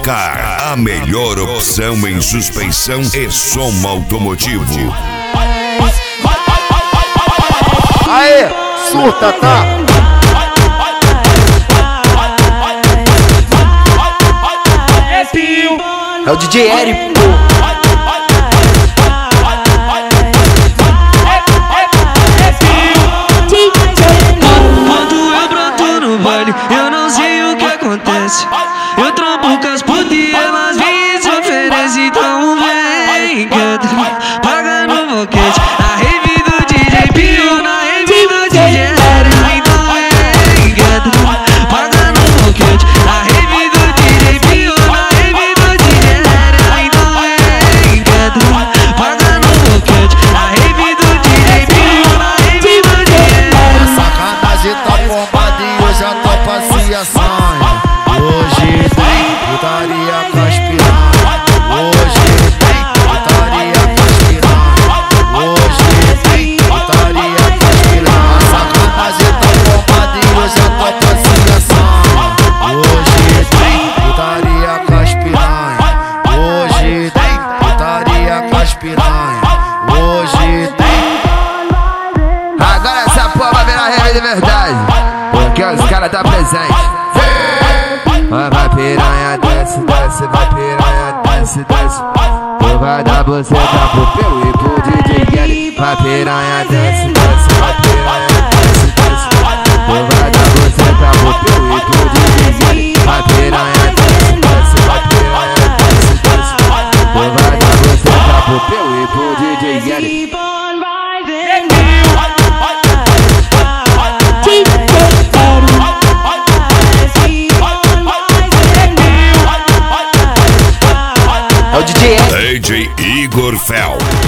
Oscar, a melhor opção em suspensão e som automotivo. Aê, surta, tá? É o DJ Eric, pô. Quando eu broto no baile, eu não sei o que acontece. Eu trampo com as putas e elas vêm e se oferecem. Então vem, canta, paga no boquete. Na rave do DJ Pio, na rave do DJ Eric. Então vem, canta, paga no boquete. Na rave do DJ Pio, na rave do DJ Eric. Então vem, canta, paga no boquete. Na rave do DJ Pio, na rave do DJ Eric. Sacanagem tá bombada e eu já tô passeação. Hoje tem putaria com as piranha. Hoje tem putaria com as piranha. Hoje tem putaria com as piranha. Sacanagem tá bombada e eu já tô passeação. Hoje tem putaria com as piranha. Hoje tem putaria com as piranha. Hoje tem. Agora essa porra vai virar rave de verdade, porque os caras tá presente. Vai piranha, desce, desce, vai piranha, desce, desce. Tu vai dar você tá pro Peu e pro DJ Kelly. Vai piranha, desce, desce, vai piranha, desce, desce. Tu vai dar você tá pro Peu e pro DJ Kelly. Vai piranha, desce, desce, vai piranha, desce, desce. Tu vai dar você tá pro Peu e pro DJ Kelly. DJ Igor Fel.